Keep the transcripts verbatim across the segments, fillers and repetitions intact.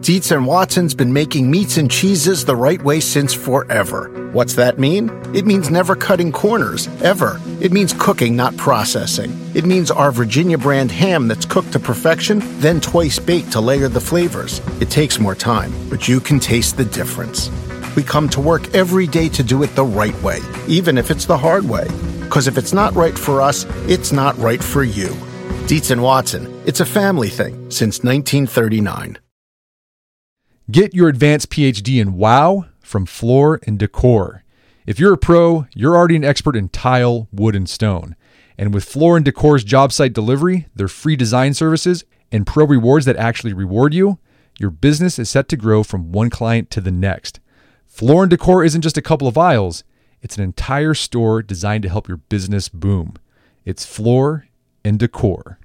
Dietz and Watson's been making meats and cheeses the right way since forever. What's that mean? It means never cutting corners, ever. It means cooking, not processing. It means our Virginia brand ham that's cooked to perfection, then twice baked to layer the flavors. It takes more time, but you can taste the difference. We come to work every day to do it the right way, even if it's the hard way. Because if it's not right for us, it's not right for you. Dietz and Watson, it's a family thing since nineteen thirty-nine. Get your advanced P H D in WOW from Floor and Decor. If you're a pro, you're already an expert in tile, wood, and stone. And with Floor and Decor's job site delivery, their free design services, and pro rewards that actually reward you, your business is set to grow from one client to the next. Floor and Decor isn't just a couple of aisles. It's an entire store designed to help your business boom. It's Floor and Decor.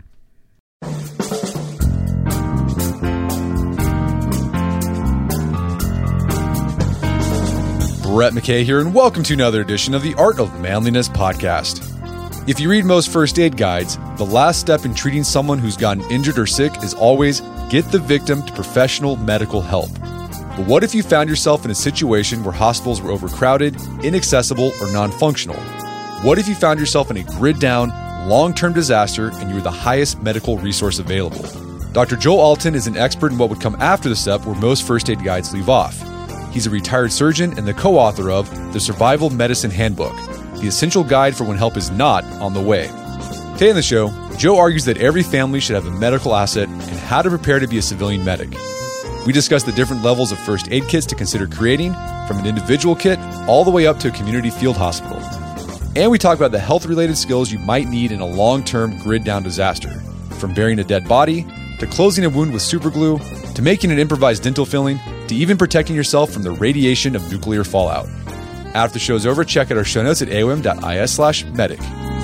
Brett McKay here, and welcome to another edition of the Art of Manliness podcast. If you read most first aid guides, the last step in treating someone who's gotten injured or sick is always get the victim to professional medical help. But what if you found yourself in a situation where hospitals were overcrowded, inaccessible, or non-functional? What if you found yourself in a grid-down, long-term disaster and you were the highest medical resource available? Doctor Joel Alton is an expert in what would come after the step where most first aid guides leave off. He's a retired surgeon and the co-author of The Survival Medicine Handbook, the essential guide for when help is not on the way. Today on the show, Joe argues that every family should have a medical asset and how to prepare to be a civilian medic. We discuss the different levels of first aid kits to consider creating, from an individual kit all the way up to a community field hospital. And we talk about the health-related skills you might need in a long-term grid-down disaster, from burying a dead body, to closing a wound with superglue, to making an improvised dental filling, to even protecting yourself from the radiation of nuclear fallout. After the show's over, check out our show notes at aom.is slash medic.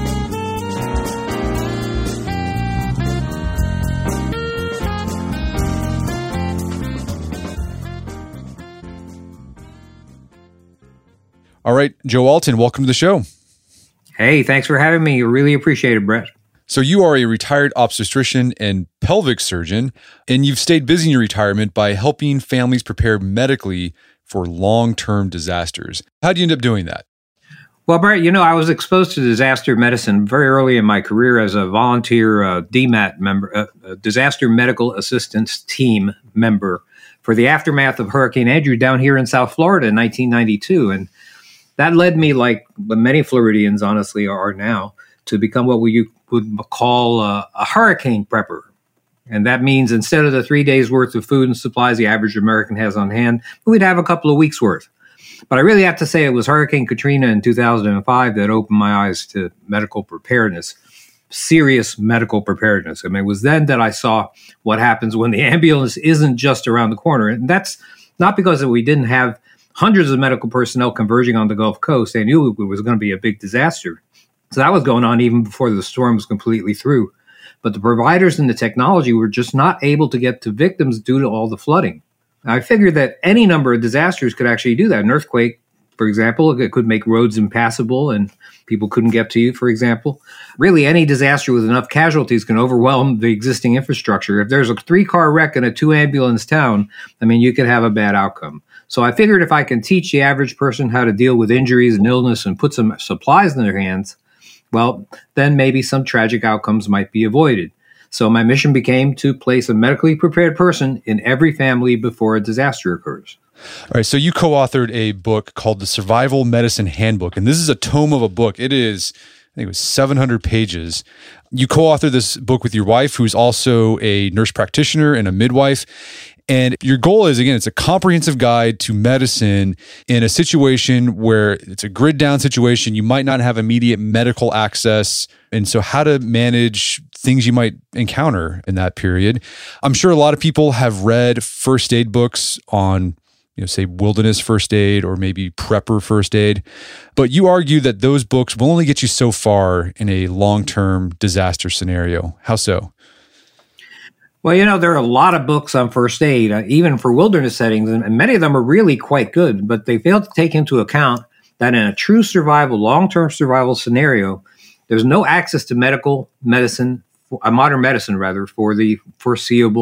All right, Joe Alton, welcome to the show. Hey, thanks for having me. Really appreciate it, Brett. So you are a retired obstetrician and pelvic surgeon, and you've stayed busy in your retirement by helping families prepare medically for long-term disasters. How do you end up doing that? Well, Brett, you know, I was exposed to disaster medicine very early in my career as a volunteer uh, D MAT member, uh, a Disaster Medical Assistance Team member for the aftermath of Hurricane Andrew down here in South Florida in nineteen ninety-two. And that led me, like many Floridians honestly are now, to become what we would call a, a hurricane prepper. And that means instead of the three days worth of food and supplies the average American has on hand, we'd have a couple of weeks worth. But I really have to say it was Hurricane Katrina in two thousand five that opened my eyes to medical preparedness, serious medical preparedness. I mean, it was then that I saw what happens when the ambulance isn't just around the corner. And that's not because we didn't have hundreds of medical personnel converging on the Gulf Coast. They knew it was going to be a big disaster. So that was going on even before the storm was completely through. But the providers and the technology were just not able to get to victims due to all the flooding. I figured that any number of disasters could actually do that. An earthquake, for example, it could make roads impassable and people couldn't get to you, for example. Really, any disaster with enough casualties can overwhelm the existing infrastructure. If there's a three-car wreck in a two-ambulance town, I mean, you could have a bad outcome. So I figured if I can teach the average person how to deal with injuries and illness and put some supplies in their hands, well, then maybe some tragic outcomes might be avoided. So my mission became to place a medically prepared person in every family before a disaster occurs. All right, so you co-authored a book called The Survival Medicine Handbook, and this is a tome of a book. It is, I think it was seven hundred pages. You co-authored this book with your wife, who's also a nurse practitioner and a midwife. And your goal is, again, it's a comprehensive guide to medicine in a situation where it's a grid down situation. You might not have immediate medical access. And so how to manage things you might encounter in that period. I'm sure a lot of people have read first aid books on, you know, say wilderness first aid or maybe prepper first aid. But you argue that those books will only get you so far in a long-term disaster scenario. How so? Well, you know, there are a lot of books on first aid, uh, even for wilderness settings, and, and many of them are really quite good, but they fail to take into account that in a true survival, long-term survival scenario, there's no access to medical medicine, a modern medicine rather, for the foreseeable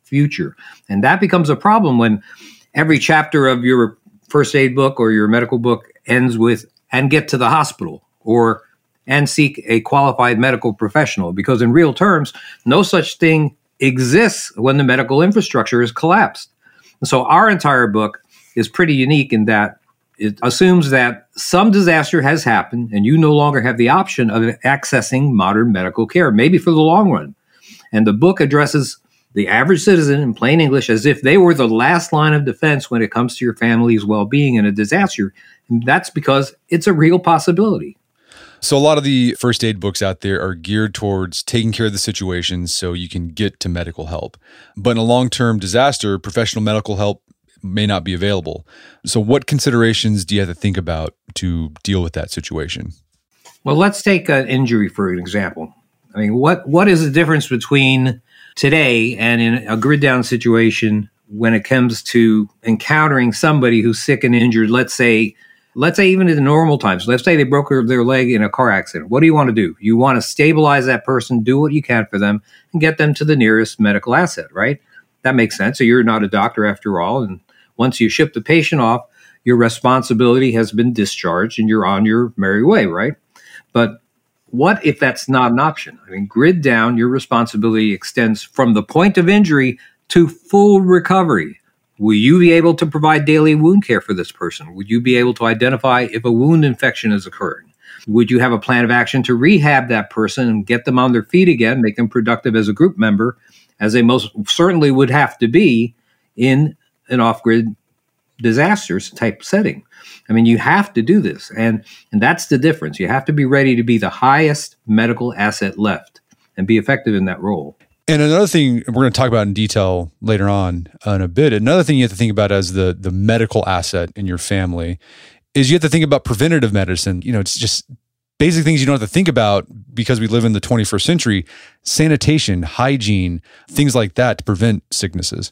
future. And that becomes a problem when every chapter of your first aid book or your medical book ends with, and get to the hospital, or and seek a qualified medical professional, because in real terms, no such thing exists when the medical infrastructure is collapsed. And so our entire book is pretty unique in that it assumes that some disaster has happened and you no longer have the option of accessing modern medical care, maybe for the long run. And the book addresses the average citizen in plain English as if they were the last line of defense when it comes to your family's well-being in a disaster. And that's because it's a real possibility. So a lot of the first aid books out there are geared towards taking care of the situation so you can get to medical help. But in a long-term disaster, professional medical help may not be available. So what considerations do you have to think about to deal with that situation? Well, let's take an injury for an example. I mean, what what is the difference between today and in a grid down situation when it comes to encountering somebody who's sick and injured, let's say, let's say even in the normal times, let's say they broke their leg in a car accident. What do you want to do? You want to stabilize that person, do what you can for them, and get them to the nearest medical asset, right? That makes sense. So you're not a doctor after all. And once you ship the patient off, your responsibility has been discharged and you're on your merry way, right? But what if that's not an option? I mean, grid down, your responsibility extends from the point of injury to full recovery. Will you be able to provide daily wound care for this person? Would you be able to identify if a wound infection is occurring? Would you have a plan of action to rehab that person and get them on their feet again, make them productive as a group member, as they most certainly would have to be in an off-grid disasters type setting? I mean, you have to do this. And, and that's the difference. You have to be ready to be the highest medical asset left and be effective in that role. And another thing we're going to talk about in detail later on uh, in a bit, another thing you have to think about as the the medical asset in your family is you have to think about preventative medicine. You know, it's just basic things you don't have to think about because we live in the twenty-first century, sanitation, hygiene, things like that to prevent sicknesses.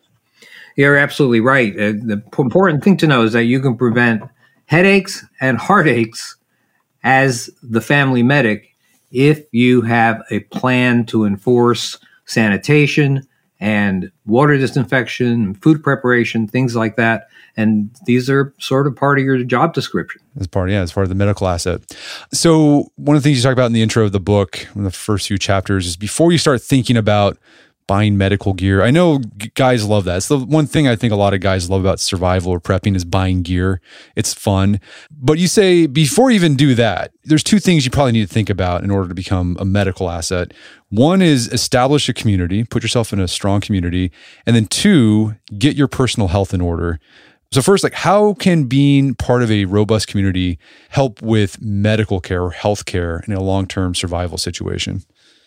You're absolutely right. Uh, the important thing to know is that you can prevent headaches and heartaches as the family medic if you have a plan to enforce sanitation and water disinfection, food preparation, things like that. And these are sort of part of your job description. As part, yeah, as part of the medical asset. So one of the things you talk about in the intro of the book, in the first few chapters, is before you start thinking about buying medical gear. I know guys love that. It's the one thing I think a lot of guys love about survival or prepping is buying gear. It's fun. But you say before you even do that, there's two things you probably need to think about in order to become a medical asset. One is establish a community, put yourself in a strong community. And then two, get your personal health in order. So first, like how can being part of a robust community help with medical care or health care in a long-term survival situation?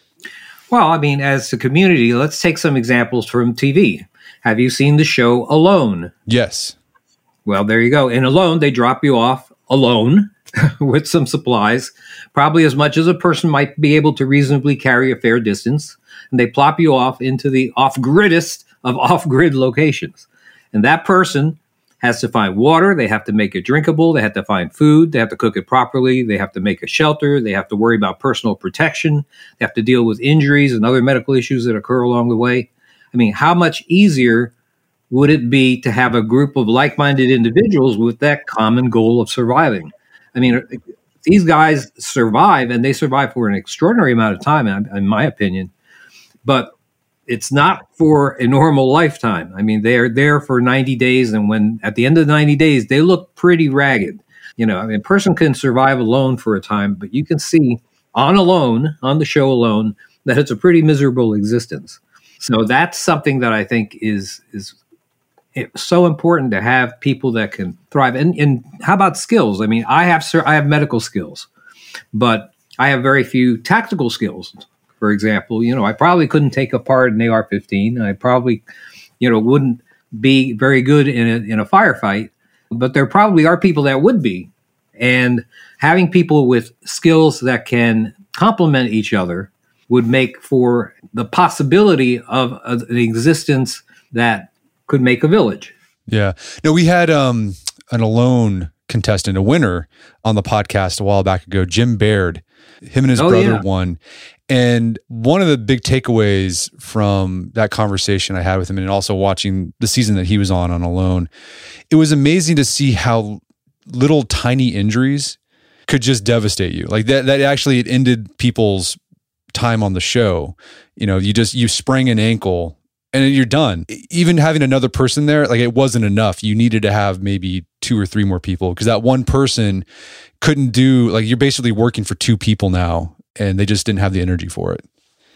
Well, I mean, as a community, let's take some examples from T V. Have you seen the show Alone? Yes. Well, there you go. In Alone, they drop you off alone with some supplies, probably as much as a person might be able to reasonably carry a fair distance. And they plop you off into the off-griddest of off-grid locations. And that person has to find water. They have to make it drinkable. They have to find food. They have to cook it properly. They have to make a shelter. They have to worry about personal protection. They have to deal with injuries and other medical issues that occur along the way. I mean, how much easier would it be to have a group of like-minded individuals with that common goal of surviving? I mean, these guys survive, and they survive for an extraordinary amount of time, in my opinion. But it's not for a normal lifetime. I mean, they are there for ninety days, and when at the end of the ninety days, they look pretty ragged. You know, I mean, a person can survive alone for a time, but you can see on Alone, on the show Alone, that it's a pretty miserable existence. So that's something that I think is is so important to have people that can thrive. And, and how about skills? I mean, I have I have medical skills, but I have very few tactical skills. For example, you know, I probably couldn't take apart an A R fifteen. I probably, you know, wouldn't be very good in a, in a firefight, but there probably are people that would be. And having people with skills that can complement each other would make for the possibility of a, an existence that could make a village. Yeah. No, we had um, an Alone contestant, a winner on the podcast a while back ago, Jim Baird. Him and his Oh, brother yeah. won. And one of the big takeaways from that conversation I had with him, and also watching the season that he was on on Alone, it was amazing to see how little tiny injuries could just devastate you. Like that, that actually it ended people's time on the show. You know, you just, you sprain an ankle and you're done. Even having another person there, like it wasn't enough. You needed to have maybe two or three more people because that one person couldn't do, like you're basically working for two people now and they just didn't have the energy for it.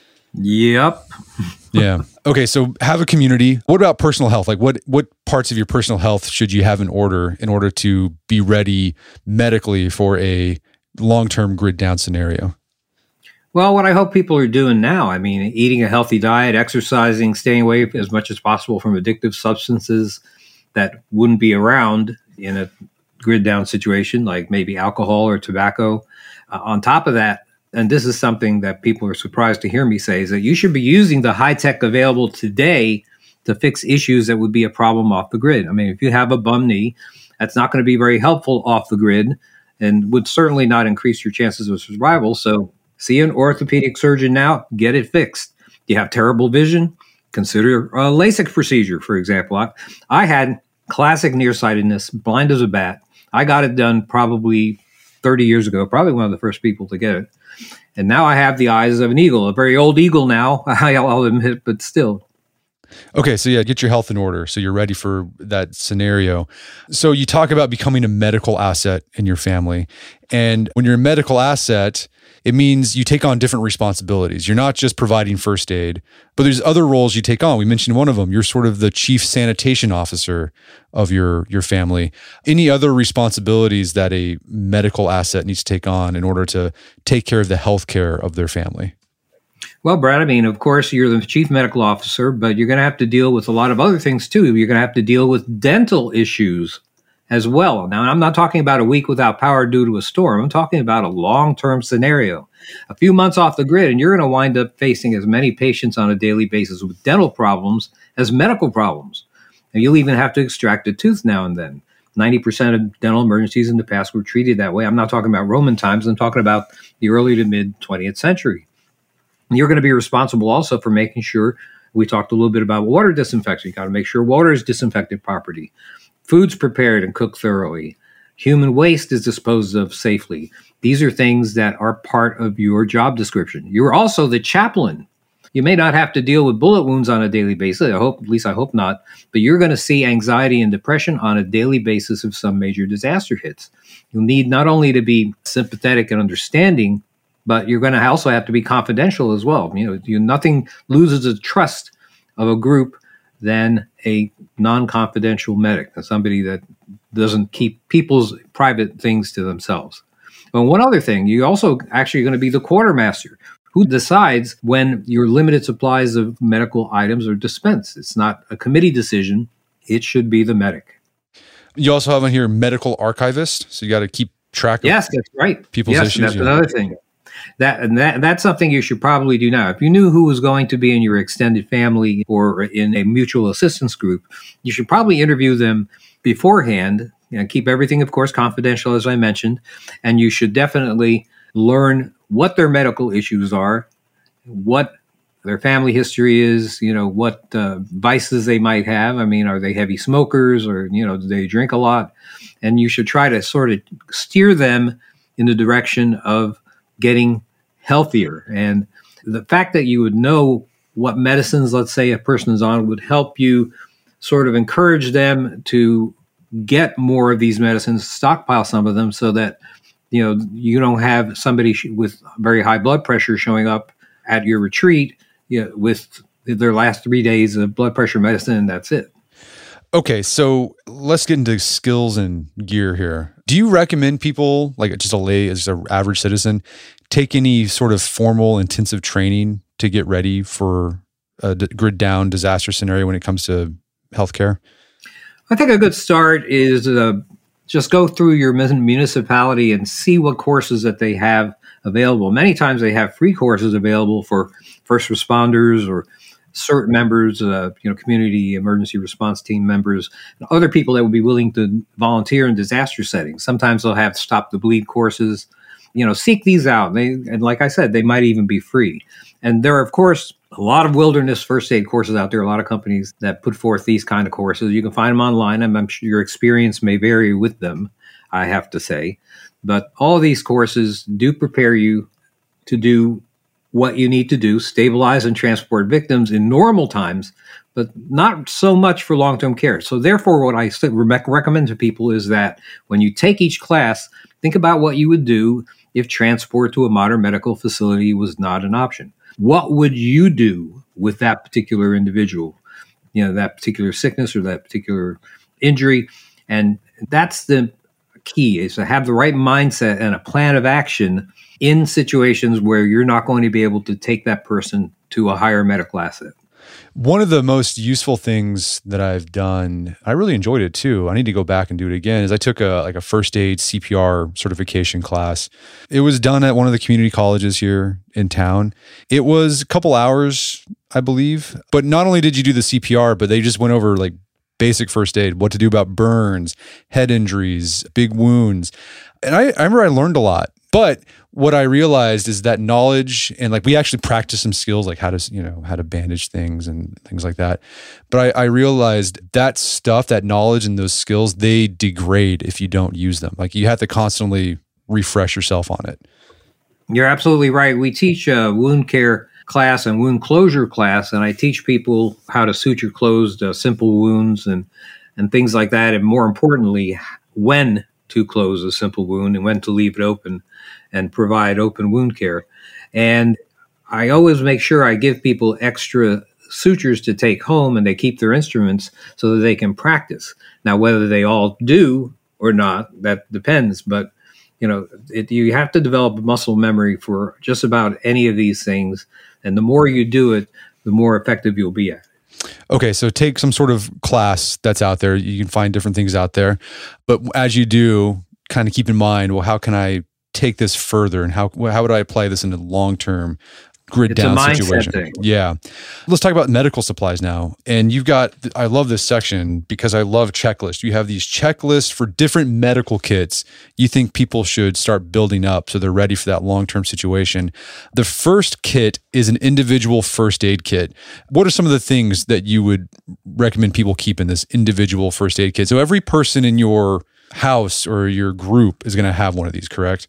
Yep. Yeah. Okay. So have a community. What about personal health? Like what, what parts of your personal health should you have in order in order to be ready medically for a long-term grid down scenario? Well, what I hope people are doing now, I mean, eating a healthy diet, exercising, staying away as much as possible from addictive substances that wouldn't be around in a grid down situation, like maybe alcohol or tobacco. Uh, on top of that, and this is something that people are surprised to hear me say, is that you should be using the high tech available today to fix issues that would be a problem off the grid. I mean, if you have a bum knee, that's not going to be very helpful off the grid and would certainly not increase your chances of survival. So see an orthopedic surgeon now, get it fixed. You have terrible vision, consider a LASIK procedure, for example. I, I had classic nearsightedness, blind as a bat. I got it done probably thirty years ago, probably one of the first people to get it. And now I have the eyes of an eagle, a very old eagle now, I'll admit, but still. Okay, so yeah, get your health in order so you're ready for that scenario. So you talk about becoming a medical asset in your family. And when you're a medical asset, it means you take on different responsibilities. You're not just providing first aid, but there's other roles you take on. We mentioned one of them. You're sort of the chief sanitation officer of your, your family. Any other responsibilities that a medical asset needs to take on in order to take care of the healthcare of their family? Well, Brad, I mean, of course, you're the chief medical officer, but you're going to have to deal with a lot of other things too. You're going to have to deal with dental issues as well. Now, I'm not talking about a week without power due to a storm. I'm talking about a long-term scenario. A few months off the grid, and you're going to wind up facing as many patients on a daily basis with dental problems as medical problems. And you'll even have to extract a tooth now and then. ninety percent of dental emergencies in the past were treated that way. I'm not talking about Roman times. I'm talking about the early to mid twentieth century. You're going to be responsible also for making sure, we talked a little bit about water disinfection. You got to make sure water is disinfected properly, food's prepared and cooked thoroughly, human waste is disposed of safely. These are things that are part of your job description. You're also the chaplain. You may not have to deal with bullet wounds on a daily basis. I hope, at least I hope not, but you're going to see anxiety and depression on a daily basis if some major disaster hits. You'll need not only to be sympathetic and understanding, but you're going to also have to be confidential as well. You know, you, nothing loses the trust of a group than a non-confidential medic, somebody that doesn't keep people's private things to themselves. But one other thing, you also actually going to be the quartermaster who decides when your limited supplies of medical items are dispensed. It's not a committee decision. It should be the medic. You also have on here medical archivist. So you got to keep track of yes, that's right. people's yes, issues. That's yeah. another thing. That and that that's something you should probably do now. If you knew who was going to be in your extended family or in a mutual assistance group, you should probably interview them beforehand. You know, keep everything, of course, confidential, as I mentioned, and you should definitely learn what their medical issues are, what their family history is, you know, what uh, vices they might have. I mean, are they heavy smokers or, you know, do they drink a lot? And you should try to sort of steer them in the direction of getting healthier. And the fact that you would know what medicines, let's say, a person is on would help you sort of encourage them to get more of these medicines, stockpile some of them so that, you know, you don't have somebody sh- with very high blood pressure showing up at your retreat, you know, with their last three days of blood pressure medicine, and that's it. Okay, so let's get into skills and gear here. Do you recommend people, like just a lay, as an average citizen, take any sort of formal intensive training to get ready for a d- grid down disaster scenario when it comes to healthcare? I think a good start is uh, just go through your municipality and see what courses that they have available. Many times they have free courses available for first responders or CERT members, uh, you know, community emergency response team members, and other people that would be willing to volunteer in disaster settings. Sometimes they'll have stop the bleed courses. you know, seek these out. They, and like I said, they might even be free. And there are, of course, a lot of wilderness first aid courses out there, a lot of companies that put forth these kind of courses. You can find them online, and I'm sure your experience may vary with them, I have to say. But all of these courses do prepare you to do what you need to do, stabilize and transport victims in normal times, but not so much for long-term care. So therefore, what I recommend to people is that when you take each class, think about what you would do if transport to a modern medical facility was not an option. What would you do with that particular individual, you know, that particular sickness or that particular injury? And that's the key, is to have the right mindset and a plan of action in situations where you're not going to be able to take that person to a higher medical asset. One of the most useful things that I've done, I really enjoyed it too. I need to go back and do it again. Is I took a like a first aid C P R certification class. It was done at one of the community colleges here in town. It was a couple hours, I believe. But not only did you do the C P R, but they just went over like basic first aid, what to do about burns, head injuries, big wounds. And I, I remember I learned a lot. But what I realized is that knowledge, and like we actually practiced some skills like how to, you know, how to bandage things and things like that. But I, I realized that stuff, that knowledge and those skills, they degrade if you don't use them. Like you have to constantly refresh yourself on it. You're absolutely right. We teach a wound care class and wound closure class, and I teach people how to suture closed uh, simple wounds and, and things like that. And more importantly, when to close a simple wound and when to leave it open and provide open wound care. And I always make sure I give people extra sutures to take home, and they keep their instruments so that they can practice. Now, whether they all do or not, that depends. But, you know, it, you have to develop muscle memory for just about any of these things. And the more you do it, the more effective you'll be at it. Okay, so take some sort of class that's out there. You can find different things out there. But as you do, kind of keep in mind, well, how can I take this further, and how how would I apply this in a long-term grid it's down a mindset situation? Thing. Yeah. Let's talk about medical supplies now. And you've got, I love this section because I love checklists. You have these checklists for different medical kits you think people should start building up so they're ready for that long-term situation. The first kit is an individual first aid kit. What are some of the things that you would recommend people keep in this individual first aid kit? So every person in your house or your group is going to have one of these, correct?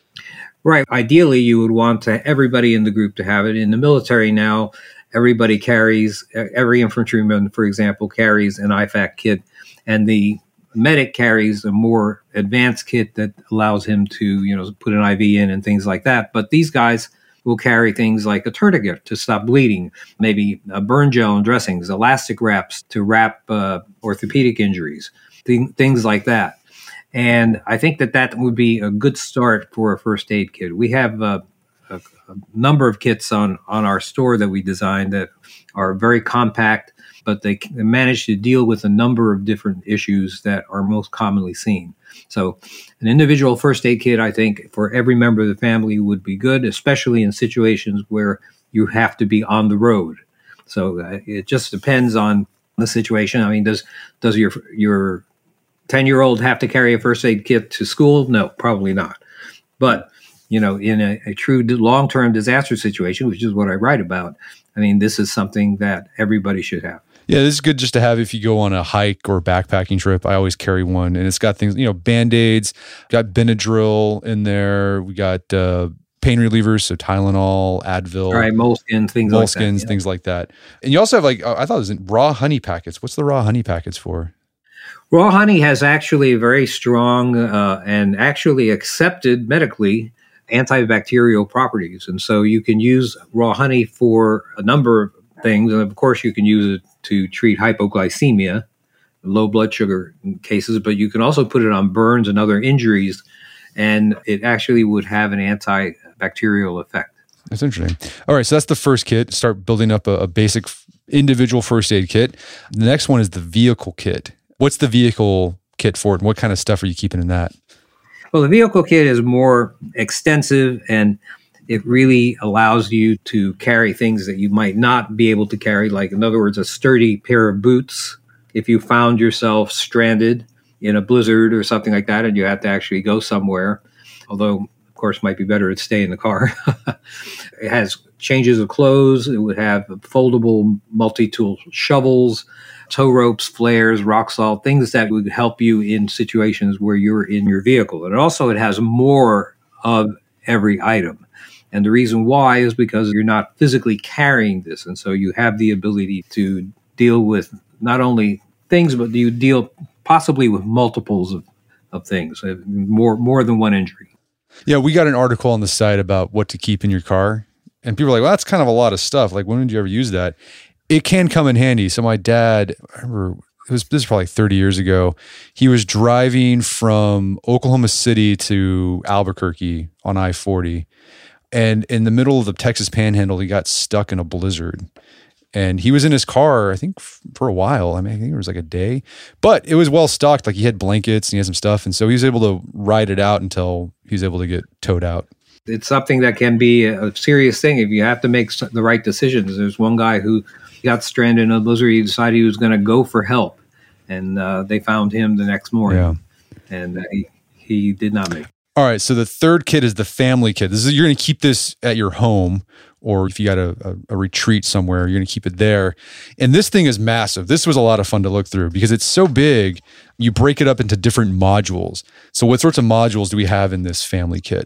Right. Ideally, you would want to, everybody in the group to have it. In the military now, everybody carries, every infantryman, for example, carries an I FAC kit, and the medic carries a more advanced kit that allows him to, you know, put an I V in and things like that. But these guys will carry things like a tourniquet to stop bleeding, maybe a burn gel and dressings, elastic wraps to wrap uh, orthopedic injuries, th- things like that. And I think that that would be a good start for a first aid kit. We have uh, a, a number of kits on, on our store that we designed that are very compact, but they, they manage to deal with a number of different issues that are most commonly seen. So an individual first aid kit, I think, for every member of the family would be good, especially in situations where you have to be on the road. So uh, it just depends on the situation. I mean, does does your your ten-year-old have to carry a first aid kit to school? No, probably not. But, you know, in a, a true long-term disaster situation, which is what I write about, I mean, this is something that everybody should have. Yeah, this is good just to have if you go on a hike or backpacking trip. I always carry one, and it's got things, you know, Band-Aids, got Benadryl in there. We got uh, pain relievers, so Tylenol, Advil. All right, moleskins, things moleskins, like that. Yeah. Things like that. And you also have like, I thought it was in raw honey packets. What's the raw honey packets for? Raw honey has actually very strong uh, and actually accepted medically antibacterial properties. And so you can use raw honey for a number of things. And of course, you can use it to treat hypoglycemia, low blood sugar cases, but you can also put it on burns and other injuries, and it actually would have an antibacterial effect. That's interesting. All right, so that's the first kit. Start building up a, a basic individual first aid kit. The next one is the vehicle kit. What's the vehicle kit for it, and what kind of stuff are you keeping in that? Well, the vehicle kit is more extensive, and it really allows you to carry things that you might not be able to carry, like, in other words, a sturdy pair of boots. If you found yourself stranded in a blizzard or something like that and you had to actually go somewhere, although, of course, might be better to stay in the car. It has changes of clothes. It would have foldable multi-tool shovels, tow ropes, flares, rock salt, things that would help you in situations where you're in your vehicle. And also it has more of every item. And the reason why is because you're not physically carrying this. And so you have the ability to deal with not only things, but you deal possibly with multiples of, of things, more more than one injury. Yeah, we got an article on the site about what to keep in your car. And people are like, well, that's kind of a lot of stuff. Like, when did you ever use that? It can come in handy. So my dad, I remember, it was, this is probably thirty years ago. He was driving from Oklahoma City to Albuquerque on I forty. And in the middle of the Texas Panhandle, he got stuck in a blizzard. And he was in his car, I think, for a while. I mean, I think it was like a day. But it was well stocked. Like, he had blankets and he had some stuff. And so he was able to ride it out until he was able to get towed out. It's something that can be a serious thing if you have to make the right decisions. There's one guy who got stranded in a blizzard. He decided he was going to go for help. And uh, they found him the next morning. Yeah. And uh, he, he did not make it. All right, so the third kit is the family kit. This is, you're going to keep this at your home, or if you got a, a, a retreat somewhere, you're going to keep it there. And this thing is massive. This was a lot of fun to look through because it's so big. You break it up into different modules. So what sorts of modules do we have in this family kit?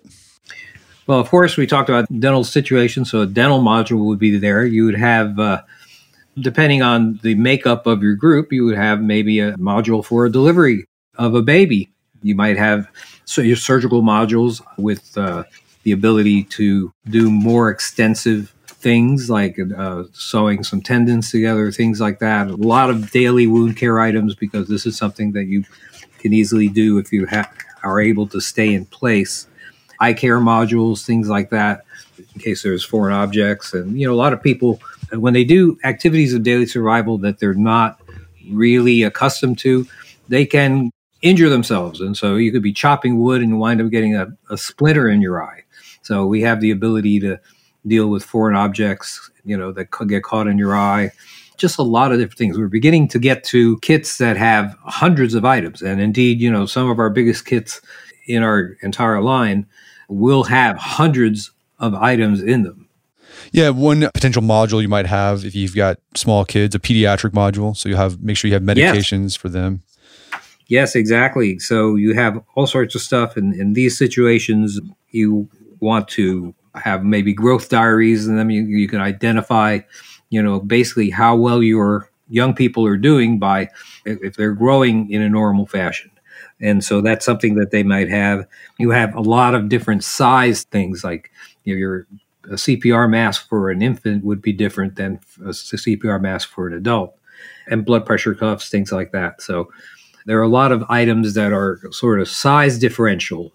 Well, of course, we talked about dental situations. So a dental module would be there. You would have, uh, depending on the makeup of your group, you would have maybe a module for a delivery of a baby. You might have so your surgical modules with uh, the ability to do more extensive things like uh, sewing some tendons together, things like that. A lot of daily wound care items, because this is something that you can easily do if you ha- are able to stay in place. Eye care modules, things like that, in case there's foreign objects. And, you know, a lot of people, when they do activities of daily survival that they're not really accustomed to, they can injure themselves. And so you could be chopping wood and wind up getting a, a splinter in your eye. So we have the ability to deal with foreign objects, you know, that could get caught in your eye. Just a lot of different things. We're beginning to get to kits that have hundreds of items. And indeed, you know, some of our biggest kits in our entire line will have hundreds of items in them. Yeah, one potential module you might have if you've got small kids, a pediatric module. So you have make sure you have medications yes. for them. Yes, exactly. So you have all sorts of stuff. And in these situations, you want to have maybe growth diaries, and then you, you can identify, you know, basically how well your young people are doing by if they're growing in a normal fashion. And so that's something that they might have. You have a lot of different size things, like, you know, your a C P R mask for an infant would be different than a C P R mask for an adult, and blood pressure cuffs, things like that. So there are a lot of items that are sort of size differential.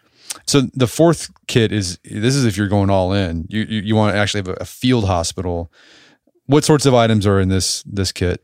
So the fourth kit is, this is if you're going all in. You you, you want to actually have a, a field hospital. What sorts of items are in this this kit?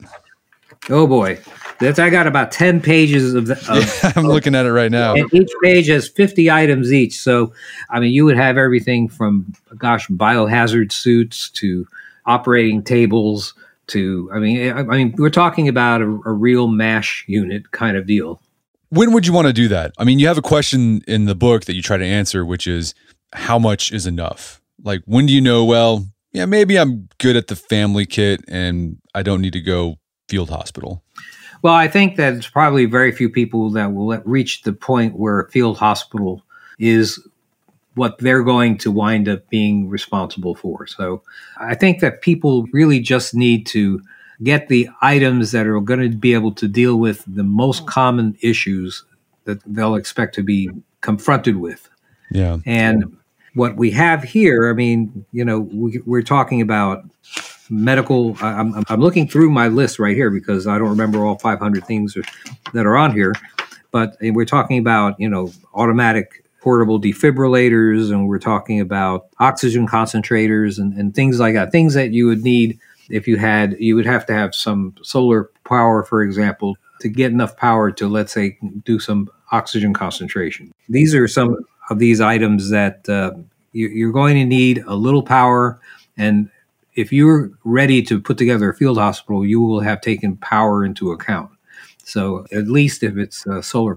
Oh boy, that's I got about ten pages of. The, of yeah, I'm looking at it right now. And each page has fifty items each. So, I mean, you would have everything from, gosh, biohazard suits to operating tables to, I mean, I, I mean, we're talking about a, a real MASH unit kind of deal. When would you want to do that? I mean, you have a question in the book that you try to answer, which is, how much is enough? Like, when do you know, well, yeah, maybe I'm good at the family kit and I don't need to go field hospital? Well, I think that it's probably very few people that will reach the point where field hospital is what they're going to wind up being responsible for. So I think that people really just need to get the items that are going to be able to deal with the most common issues that they'll expect to be confronted with. Yeah. And what we have here, I mean, you know, we, we're talking about medical. I'm, I'm looking through my list right here because I don't remember all five hundred things that are on here. But we're talking about, you know, automatic portable defibrillators, and we're talking about oxygen concentrators and, and things like that. Things that you would need if you had, you would have to have some solar power, for example, to get enough power to, let's say, do some oxygen concentration. These are some of these items that uh, you, you're going to need a little power. And if you're ready to put together a field hospital, you will have taken power into account. So at least if it's uh, solar power.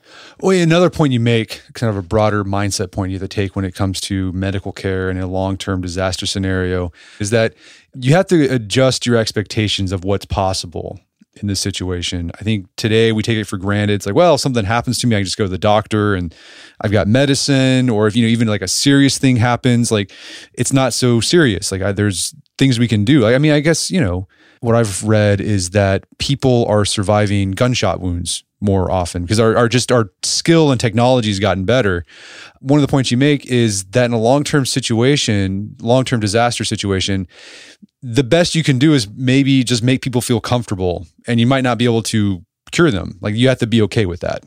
Well, another point you make, kind of a broader mindset point you have to take when it comes to medical care in a long-term disaster scenario, is that you have to adjust your expectations of what's possible in this situation. I think today we take it for granted. It's like, well, if something happens to me, I can just go to the doctor and I've got medicine. Or if, you know, even like a serious thing happens, like it's not so serious. Like I, there's things we can do. Like, I mean, I guess, you know, what I've read is that people are surviving gunshot wounds more often because our, our just our skill and technology has gotten better. One of the points you make is that in a long-term situation, long-term disaster situation, the best you can do is maybe just make people feel comfortable, and you might not be able to cure them. Like you have to be okay with that.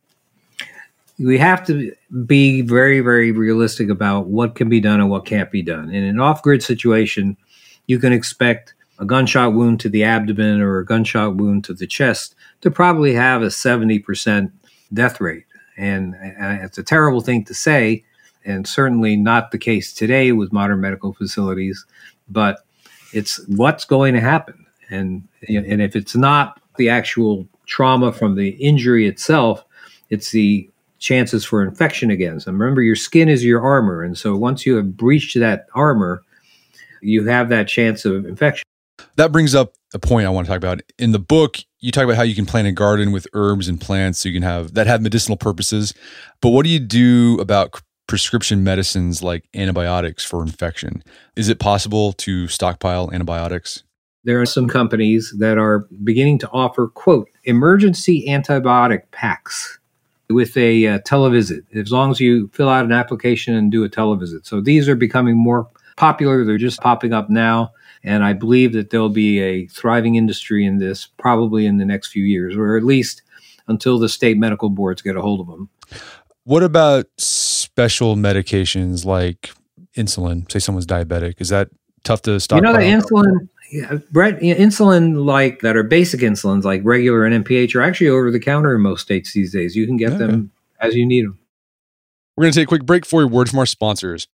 We have to be very, very realistic about what can be done and what can't be done. In an off-grid situation, you can expect a gunshot wound to the abdomen or a gunshot wound to the chest to probably have a seventy percent death rate. And, and it's a terrible thing to say, and certainly not the case today with modern medical facilities, but it's what's going to happen. And, and if it's not the actual trauma from the injury itself, it's the chances for infection again. So remember, your skin is your armor. And so once you have breached that armor, you have that chance of infection. That brings up a point I want to talk about. In the book, you talk about how you can plant a garden with herbs and plants so you can have that have medicinal purposes. But what do you do about prescription medicines like antibiotics for infection? Is it possible to stockpile antibiotics? There are some companies that are beginning to offer, quote, emergency antibiotic packs with a uh, televisit, as long as you fill out an application and do a televisit. So these are becoming more popular. They're just popping up now. And I believe that there'll be a thriving industry in this probably in the next few years, or at least until the state medical boards get a hold of them. What about special medications like insulin? Say someone's diabetic. Is that tough to stockpile? You know, the insulin, yeah, Brett, insulin like that are basic insulins like regular and N P H are actually over the counter in most states these days. You can get okay. them as you need them. We're going to take a quick break for a word from our sponsors.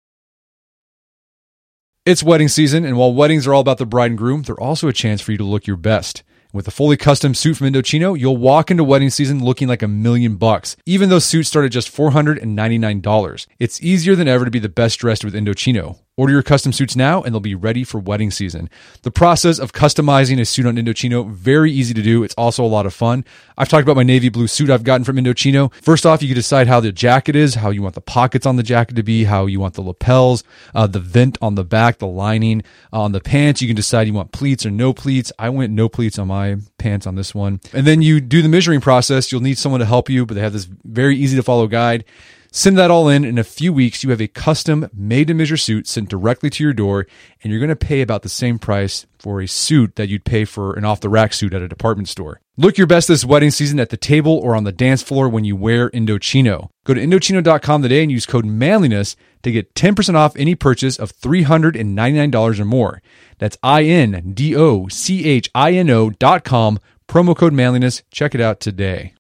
It's wedding season, and while weddings are all about the bride and groom, they're also a chance for you to look your best. With a fully custom suit from Indochino, you'll walk into wedding season looking like a million bucks, even though suits start at just four hundred ninety-nine dollars. It's easier than ever to be the best dressed with Indochino. Order your custom suits now, and they'll be ready for wedding season. The process of customizing a suit on Indochino, very easy to do. It's also a lot of fun. I've talked about my navy blue suit I've gotten from Indochino. First off, you can decide how the jacket is, how you want the pockets on the jacket to be, how you want the lapels, uh, the vent on the back, the lining. Uh, on the pants, you can decide you want pleats or no pleats. I went no pleats on my pants on this one. And then you do the measuring process. You'll need someone to help you, but they have this very easy to follow guide. Send that all in. In a few weeks, you have a custom made-to-measure suit sent directly to your door, and you're going to pay about the same price for a suit that you'd pay for an off-the-rack suit at a department store. Look your best this wedding season at the table or on the dance floor when you wear Indochino. Go to Indochino dot com today and use code manliness to get ten percent off any purchase of three hundred ninety-nine dollars or more. That's I N D O C H I N O dot com, promo code manliness. Check it out today.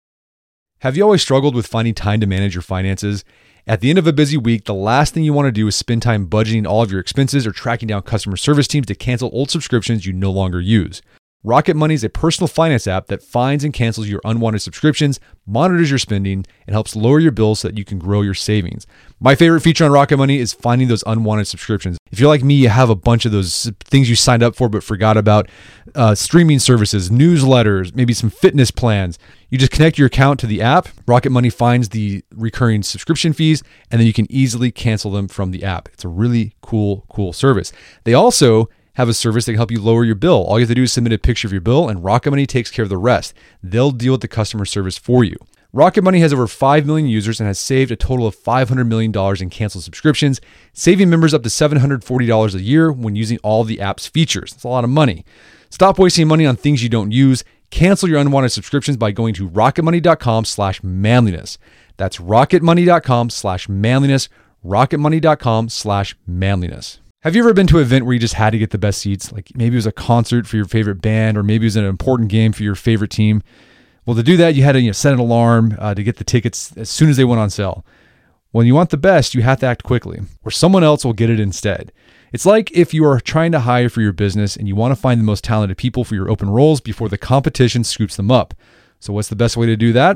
Have you always struggled with finding time to manage your finances? At the end of a busy week, the last thing you want to do is spend time budgeting all of your expenses or tracking down customer service teams to cancel old subscriptions you no longer use. Rocket Money is a personal finance app that finds and cancels your unwanted subscriptions, monitors your spending, and helps lower your bills so that you can grow your savings. My favorite feature on Rocket Money is finding those unwanted subscriptions. If you're like me, you have a bunch of those things you signed up for but forgot about, uh, streaming services, newsletters, maybe some fitness plans. You just connect your account to the app. Rocket Money finds the recurring subscription fees, and then you can easily cancel them from the app. It's a really cool, cool service. They also have a service that can help you lower your bill. All you have to do is submit a picture of your bill, and Rocket Money takes care of the rest. They'll deal with the customer service for you. Rocket Money has over five million users and has saved a total of five hundred million dollars in canceled subscriptions, saving members up to seven hundred forty dollars a year when using all the app's features. That's a lot of money. Stop wasting money on things you don't use. Cancel your unwanted subscriptions by going to rocketmoney.com slash manliness. That's rocketmoney.com slash manliness, rocketmoney.com slash manliness. Have you ever been to an event where you just had to get the best seats? Like maybe it was a concert for your favorite band, or maybe it was an important game for your favorite team. Well, to do that, you had to you know, set an alarm uh, to get the tickets as soon as they went on sale. When you want the best, you have to act quickly, or someone else will get it instead. It's like if you are trying to hire for your business and you want to find the most talented people for your open roles before the competition scoops them up. So what's the best way to do that?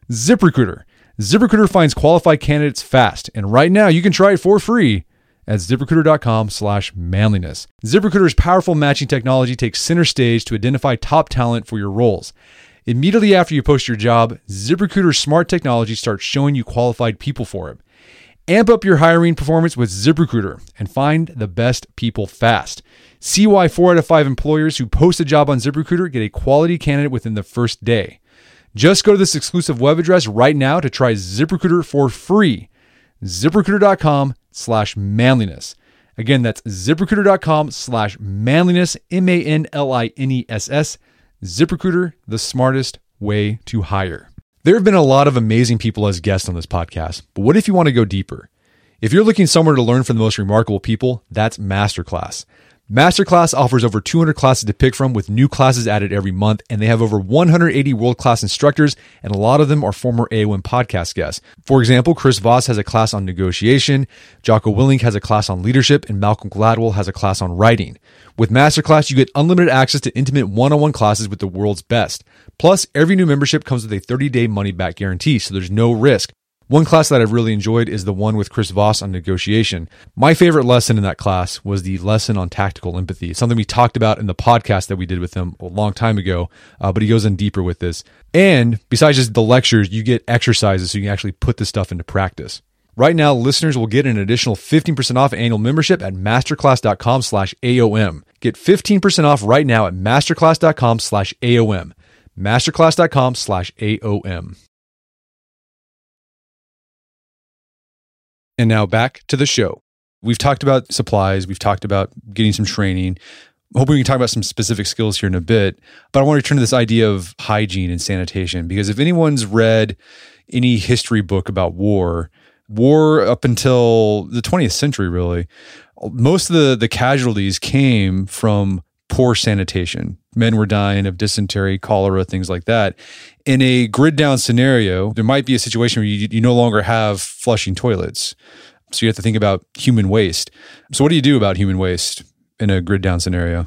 ZipRecruiter. ZipRecruiter finds qualified candidates fast, and right now you can try it for free at ZipRecruiter.com slash manliness. ZipRecruiter's powerful matching technology takes center stage to identify top talent for your roles. Immediately after you post your job, ZipRecruiter's smart technology starts showing you qualified people for it. Amp up your hiring performance with ZipRecruiter and find the best people fast. See why four out of five employers who post a job on ZipRecruiter get a quality candidate within the first day. Just go to this exclusive web address right now to try ZipRecruiter for free. ZipRecruiter.com slash manliness. Again, that's ZipRecruiter.com slash manliness, M A N L I N E S S. ZipRecruiter, the smartest way to hire. There have been a lot of amazing people as guests on this podcast, but what if you want to go deeper? If you're looking somewhere to learn from the most remarkable people, that's Masterclass. Masterclass offers over two hundred classes to pick from with new classes added every month, and they have over one hundred eighty world-class instructors, and a lot of them are former A O M podcast guests. For example, Chris Voss has a class on negotiation, Jocko Willink has a class on leadership, and Malcolm Gladwell has a class on writing. With Masterclass, you get unlimited access to intimate one-on-one classes with the world's best. Plus, every new membership comes with a thirty-day money-back guarantee, so there's no risk. One class that I've really enjoyed is the one with Chris Voss on negotiation. My favorite lesson in that class was the lesson on tactical empathy, something we talked about in the podcast that we did with him a long time ago, uh, but he goes in deeper with this. And besides just the lectures, you get exercises so you can actually put this stuff into practice. Right now, listeners will get an additional fifteen percent off annual membership at masterclass.com slash AOM. Get fifteen percent off right now at masterclass.com slash AOM. Masterclass.com slash AOM. And now back to the show. We've talked about supplies. We've talked about getting some training. Hoping we can talk about some specific skills here in a bit. But I want to return to this idea of hygiene and sanitation, because if anyone's read any history book about war, war up until the twentieth century, really, most of the, the casualties came from poor sanitation. Men were dying of dysentery, cholera, things like that. In a grid down scenario, there might be a situation where you, you no longer have flushing toilets. So you have to think about human waste. So what do you do about human waste in a grid down scenario?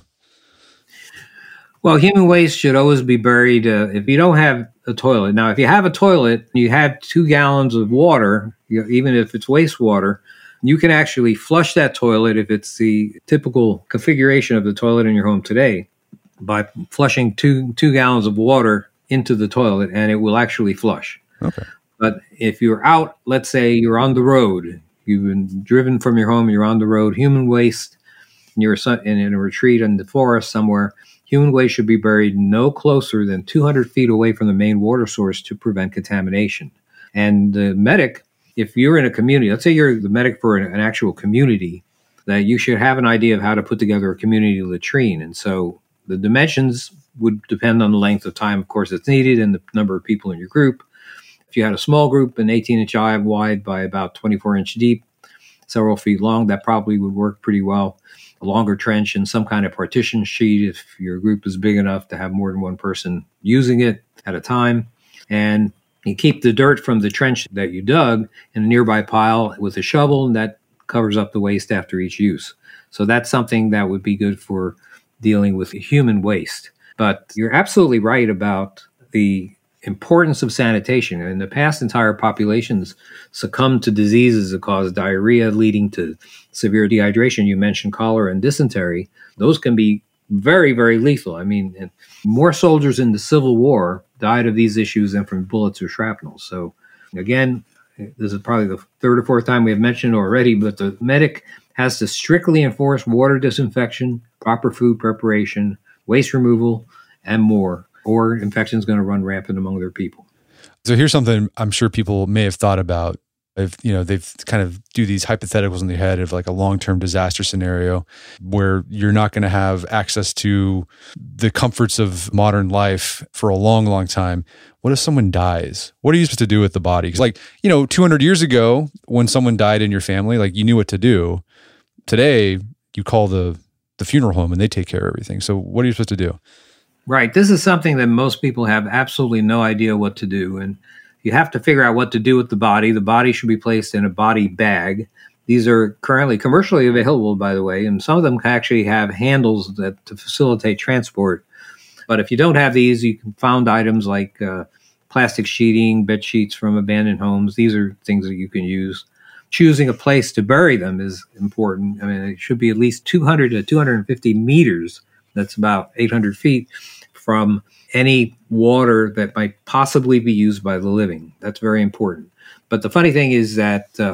Well, human waste should always be buried. Uh, if you don't have a toilet, now if you have a toilet, you have two gallons of water, you know, even if it's wastewater, you can actually flush that toilet if it's the typical configuration of the toilet in your home today by flushing two two gallons of water into the toilet, and it will actually flush. Okay. But if you're out, let's say you're on the road, you've been driven from your home, you're on the road, human waste, and you're in a retreat in the forest somewhere, human waste should be buried no closer than two hundred feet away from the main water source to prevent contamination. And the medic, if you're in a community, let's say you're the medic for an, an actual community, that you should have an idea of how to put together a community latrine. And so the dimensions would depend on the length of time, of course, that's needed and the number of people in your group. If you had a small group, an eighteen inch wide by about twenty-four inch deep, several feet long, that probably would work pretty well. A longer trench and some kind of partition sheet if your group is big enough to have more than one person using it at a time. And you keep the dirt from the trench that you dug in a nearby pile with a shovel, and that covers up the waste after each use. So that's something that would be good for dealing with human waste. But you're absolutely right about the importance of sanitation. In the past, entire populations succumbed to diseases that cause diarrhea, leading to severe dehydration. You mentioned cholera and dysentery. Those can be very, very lethal. I mean, more soldiers in the Civil War died of these issues than from bullets or shrapnel. So again, this is probably the third or fourth time we have mentioned already, but the medic has to strictly enforce water disinfection, proper food preparation, waste removal, and more, or infection is going to run rampant among their people. So here's something I'm sure people may have thought about. If, you know, they've kind of do these hypotheticals in their head of like a long-term disaster scenario where you're not going to have access to the comforts of modern life for a long, long time. What if someone dies? What are you supposed to do with the body? Because like, you know, two hundred years ago when someone died in your family, like you knew what to do. Today, you call the, the funeral home and they take care of everything. So what are you supposed to do? Right. This is something that most people have absolutely no idea what to do. And you have to figure out what to do with the body. The body should be placed in a body bag. These are currently commercially available, by the way, and some of them can actually have handles that to facilitate transport. But if you don't have these, you can found items like uh, plastic sheeting, bed sheets from abandoned homes. These are things that you can use. Choosing a place to bury them is important. I mean, it should be at least two hundred to two hundred fifty meters. That's about eight hundred feet from any water that might possibly be used by the living. That's very important. But the funny thing is that uh,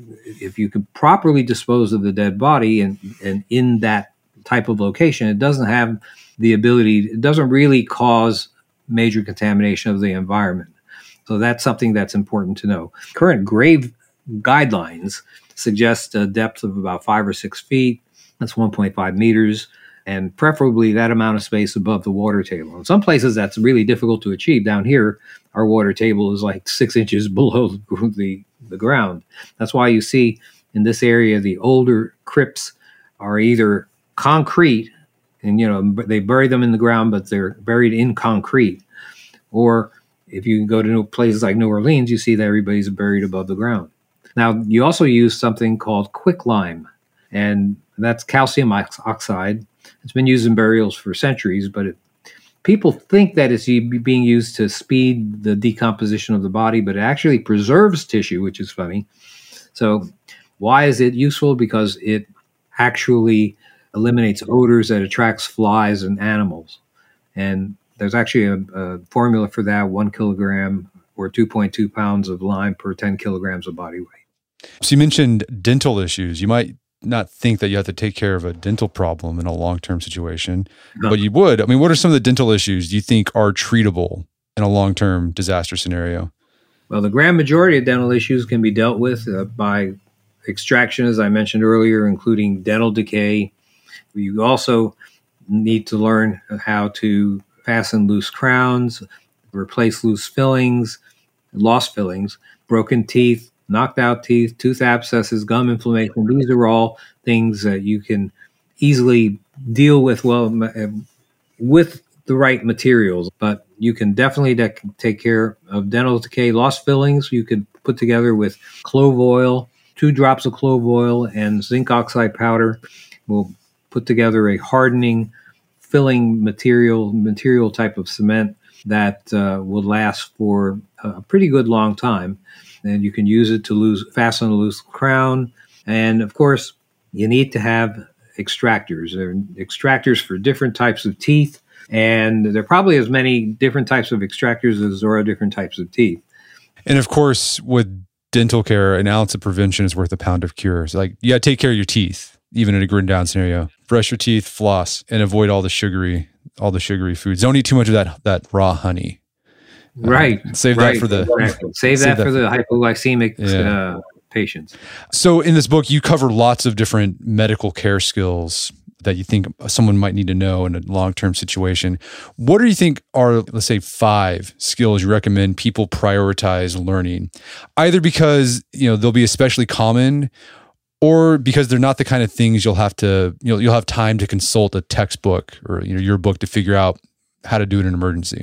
if you can properly dispose of the dead body and, and in that type of location, it doesn't have the ability, it doesn't really cause major contamination of the environment. So that's something that's important to know. Current grave guidelines suggest a depth of about five or six feet. That's one point five meters, and preferably that amount of space above the water table. In some places, that's really difficult to achieve. Down here, our water table is like six inches below the, the ground. That's why you see in this area, the older crypts are either concrete, and you know they bury them in the ground, but they're buried in concrete. Or if you go to places like New Orleans, you see that everybody's buried above the ground. Now, you also use something called quicklime, and that's calcium oxide. It's been used in burials for centuries, but it, people think that it's being used to speed the decomposition of the body, but it actually preserves tissue, which is funny. So why is it useful? Because it actually eliminates odors that attracts flies and animals. And there's actually a, a formula for that, one kilogram or two point two pounds of lime per ten kilograms of body weight. So you mentioned dental issues. You might not think that you have to take care of a dental problem in a long-term situation, no. but you would. I mean, what are some of the dental issues you think are treatable in a long-term disaster scenario? Well, the grand majority of dental issues can be dealt with uh, by extraction, as I mentioned earlier, including dental decay. You also need to learn how to fasten loose crowns, replace loose fillings, lost fillings, broken teeth, knocked out teeth, tooth abscesses, gum inflammation. These are all things that you can easily deal with well with the right materials. But you can definitely de- take care of dental decay. Lost fillings you could put together with clove oil, two drops of clove oil and zinc oxide powder. We'll put together a hardening filling material, material type of cement that uh, will last for a pretty good long time. And you can use it to lose, fasten a loose crown. And of course, you need to have extractors. There are extractors for different types of teeth. And there are probably as many different types of extractors as there are different types of teeth. And of course, with dental care, an ounce of prevention is worth a pound of cure. So like, you got to take care of your teeth, even in a grin down scenario. Brush your teeth, floss, and avoid all the sugary, all the sugary foods. Don't eat too much of that that raw honey. Right. Uh, save right, that for the exactly. save, save that, that for the hypoglycemic yeah. uh, patients. So in this book, you cover lots of different medical care skills that you think someone might need to know in a long-term situation. What do you think are, let's say, five skills you recommend people prioritize learning, either because you know they'll be especially common, or because they're not the kind of things you'll have to, you know, you'll have time to consult a textbook or you know your book to figure out how to do it in an emergency?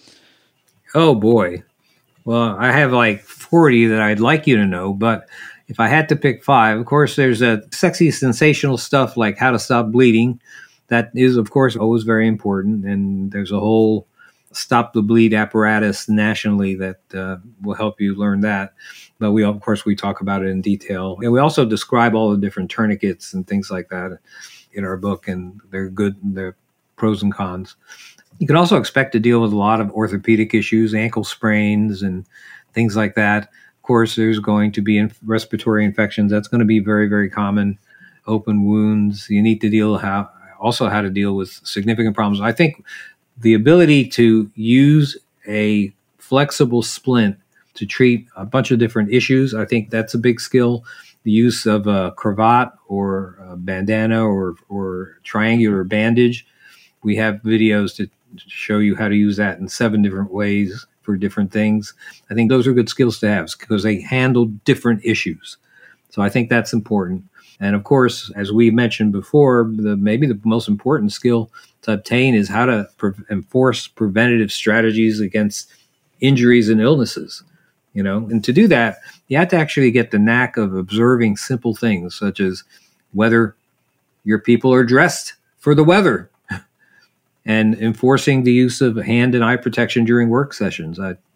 Oh boy. Well, I have like forty that I'd like you to know, but if I had to pick five, of course, there's a sexy, sensational stuff like how to stop bleeding. That is, of course, always very important. And there's a whole stop the bleed apparatus nationally that uh, will help you learn that. But we, of course, we talk about it in detail. And we also describe all the different tourniquets and things like that in our book, and they're good, they're pros and cons. You can also expect to deal with a lot of orthopedic issues, ankle sprains and things like that. Of course, there's going to be in respiratory infections. That's going to be very, very common. Open wounds. You need to deal how also how to deal with significant problems. I think the ability to use a flexible splint to treat a bunch of different issues, I think that's a big skill. The use of a cravat or a bandana or or triangular bandage. We have videos to show you how to use that in seven different ways for different things. I think those are good skills to have because they handle different issues. So I think that's important. And of course, as we mentioned before, the maybe the most important skill to obtain is how to pre- enforce preventative strategies against injuries and illnesses. You know, and to do that, you have to actually get the knack of observing simple things, such as whether your people are dressed for the weather, and enforcing the use of hand and eye protection during work sessions. I,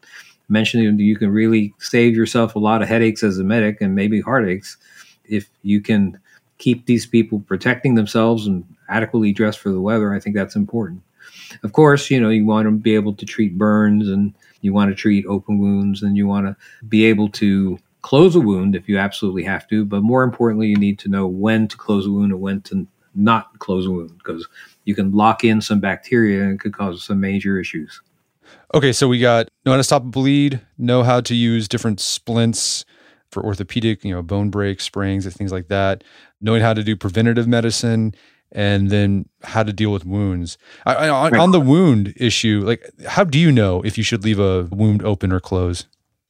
mentioned you can really save yourself a lot of headaches as a medic and maybe heartaches if you can keep these people protecting themselves and adequately dressed for the weather. I think that's important. Of course, you know, you want to be able to treat burns, and you want to treat open wounds, and you want to be able to close a wound if you absolutely have to. But more importantly, you need to know when to close a wound and when to not close a wound, because you can lock in some bacteria and it could cause some major issues. Okay, so we got know how to stop a bleed, know how to use different splints for orthopedic, you know, bone breaks, springs, and things like that, knowing how to do preventative medicine, and then how to deal with wounds. I, I, on, right. on the wound issue, like, how do you know if you should leave a wound open or close?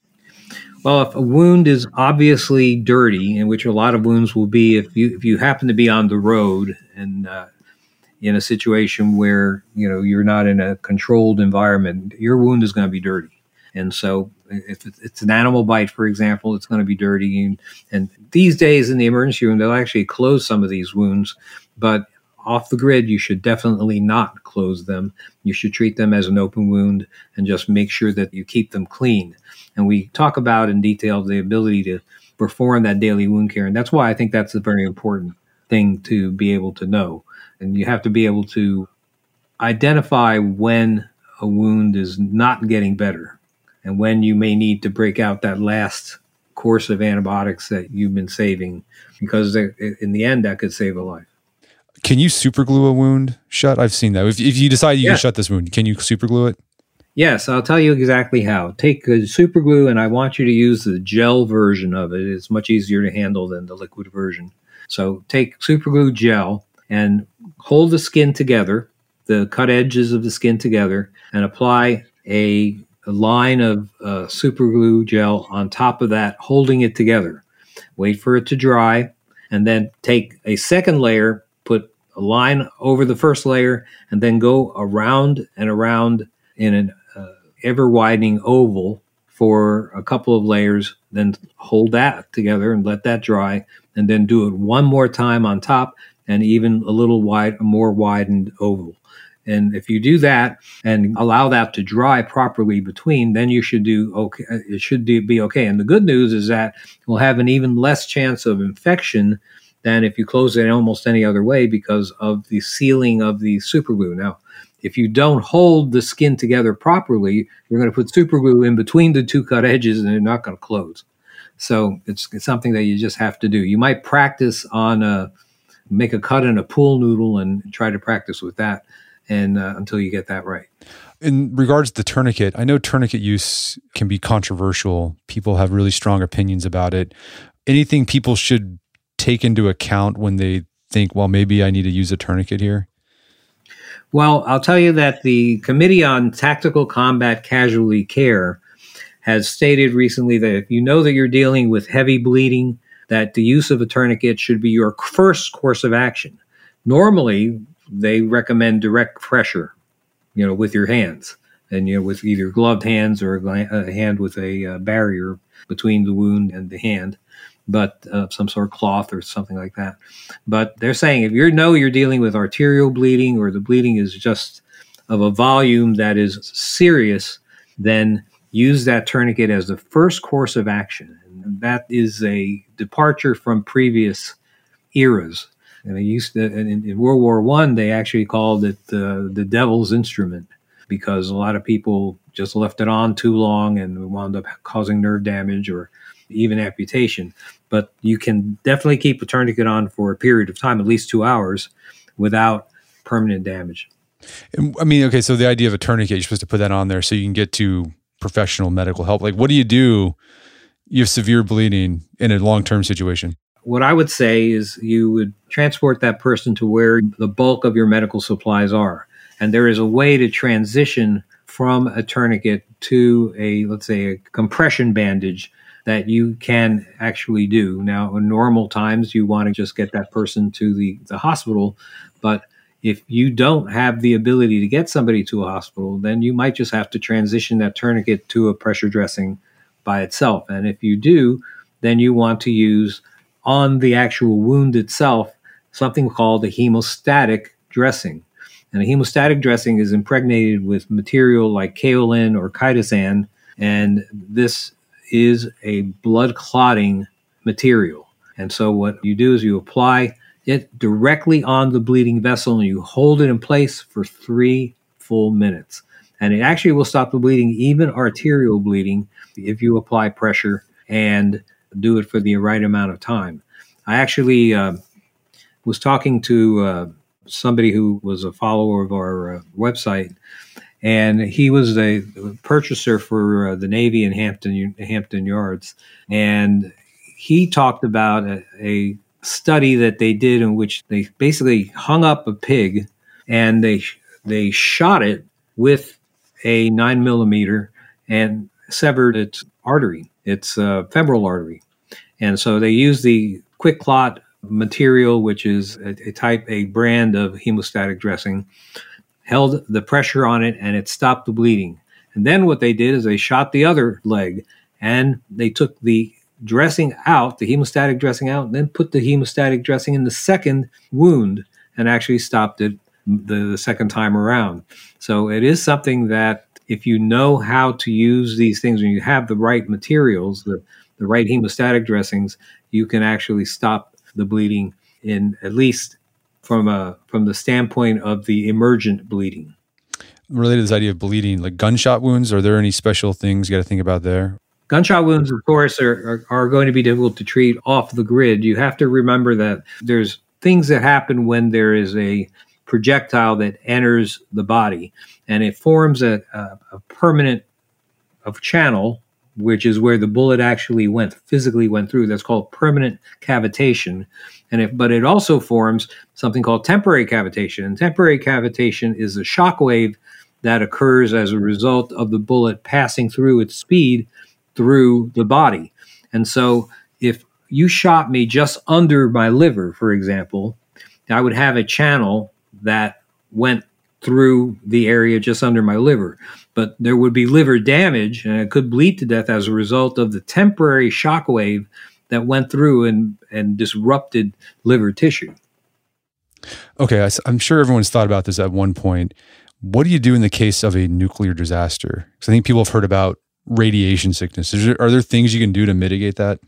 Well, if a wound is obviously dirty, in which a lot of wounds will be, if you if you happen to be on the road and uh, in a situation where, you know, you're not in a controlled environment, your wound is going to be dirty. And so if it's an animal bite, for example, it's going to be dirty. And, and these days in the emergency room, they'll actually close some of these wounds, but off the grid, you should definitely not close them. You should treat them as an open wound and just make sure that you keep them clean. And we talk about in detail the ability to perform that daily wound care. And that's why I think that's a very important thing to be able to know. And you have to be able to identify when a wound is not getting better and when you may need to break out that last course of antibiotics that you've been saving, because in the end, that could save a life. Can you super glue a wound shut? I've seen that. If, if you decide you yeah. can shut this wound, can you super glue it? Yes, I'll tell you exactly how. Take a super glue, and I want you to use the gel version of it. It's much easier to handle than the liquid version. So take super glue gel and hold the skin together, the cut edges of the skin together, and apply a, a line of uh, super glue gel on top of that, holding it together. Wait for it to dry, and then take a second layer, put a line over the first layer, and then go around and around in an uh, ever-widening oval for a couple of layers, then hold that together and let that dry, and then do it one more time on top, and even a little wide, a more widened oval. And if you do that and allow that to dry properly between, then you should do okay. It should do, be okay. And the good news is that we'll have an even less chance of infection than if you close it almost any other way because of the sealing of the super glue. Now, if you don't hold the skin together properly, you're going to put super glue in between the two cut edges and they're not going to close. So it's, it's something that you just have to do. You might practice on a, make a cut in a pool noodle and try to practice with that and uh, until you get that right. In regards to the tourniquet, I know tourniquet use can be controversial. People have really strong opinions about it. Anything people should take into account when they think, well, maybe I need to use a tourniquet here? Well, I'll tell you that the Committee on Tactical Combat Casualty Care has stated recently that if you know that you're dealing with heavy bleeding, that the use of a tourniquet should be your first course of action. Normally, they recommend direct pressure, you know, with your hands, and, you know, with either gloved hands or a hand with a uh, barrier between the wound and the hand, but uh, some sort of cloth or something like that. But they're saying if you know you're dealing with arterial bleeding or the bleeding is just of a volume that is serious, then use that tourniquet as the first course of action. And that is a departure from previous eras. And they used to, in, in World War One, they actually called it uh, the devil's instrument because a lot of people just left it on too long and wound up causing nerve damage or even amputation. But you can definitely keep a tourniquet on for a period of time, at least two hours, without permanent damage. I mean, okay, so the idea of a tourniquet, you're supposed to put that on there so you can get to professional medical help. Like, what do you do? You have severe bleeding in a long-term situation. What I would say is you would transport that person to where the bulk of your medical supplies are. And there is a way to transition from a tourniquet to a, let's say, a compression bandage that you can actually do. Now, in normal times, you want to just get that person to the, the hospital. But if you don't have the ability to get somebody to a hospital, then you might just have to transition that tourniquet to a pressure dressing by itself. And if you do, then you want to use on the actual wound itself something called a hemostatic dressing. And a hemostatic dressing is impregnated with material like kaolin or chitosan, And this is a blood clotting material. And so what you do is you apply it directly on the bleeding vessel and you hold it in place for three full minutes. And it actually will stop the bleeding, even arterial bleeding, if you apply pressure and do it for the right amount of time. I actually uh, was talking to uh, somebody who was a follower of our uh, website, and he was a purchaser for uh, the Navy in Hampton Hampton Yards. And he talked about a, a study that they did in which they basically hung up a pig and they they shot it with a nine millimeter and severed its artery, its uh, femoral artery. And so they used the quick clot material, which is a, a type, a brand of hemostatic dressing, held the pressure on it, and it stopped the bleeding. And then what they did is they shot the other leg, and they took the dressing out, the hemostatic dressing out, and then put the hemostatic dressing in the second wound and actually stopped it the, the second time around. So it is something that if you know how to use these things, when you have the right materials, the, the right hemostatic dressings, you can actually stop the bleeding in at least from a from the standpoint of the emergent bleeding. Related to this idea of bleeding, like gunshot wounds, are there any special things you got to think about there? Gunshot wounds, of course, are, are, are going to be difficult to treat off the grid. You have to remember that there's things that happen when there is a projectile that enters the body, and it forms a, a, a permanent of channel, which is where the bullet actually went, physically went through. That's called permanent cavitation. And it, but it also forms something called temporary cavitation. And temporary cavitation is a shock wave that occurs as a result of the bullet passing through its speed through the body. And so if you shot me just under my liver, for example, I would have a channel that went through the area just under my liver. But there would be liver damage, and it could bleed to death as a result of the temporary shock wave that went through and, and disrupted liver tissue. Okay, I'm sure everyone's thought about this at one point. What do you do in the case of a nuclear disaster? Because I think people have heard about radiation sickness. Is there, are there things you can do to mitigate that?